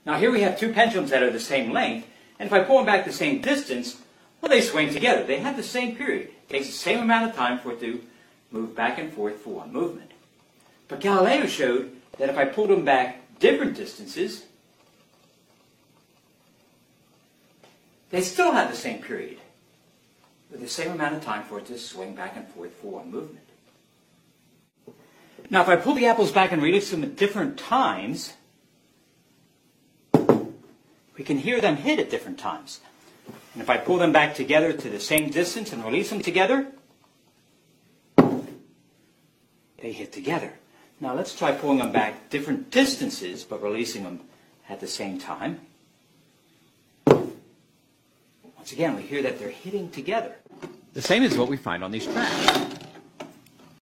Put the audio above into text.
Now here we have two pendulums that are the same length, and if I pull them back the same distance, well, they swing together. They have the same period. It takes the same amount of time for it to move back and forth for one movement. But Galileo showed that if I pulled them back different distances, they still have the same period, with the same amount of time for it to swing back and forth for one movement. Now, if I pull the apples back and release them at different times, we can hear them hit at different times. And if I pull them back together to the same distance and release them together, they hit together. Now let's try pulling them back different distances, but releasing them at the same time. Once again, we hear that they're hitting together. The same is what we find on these tracks.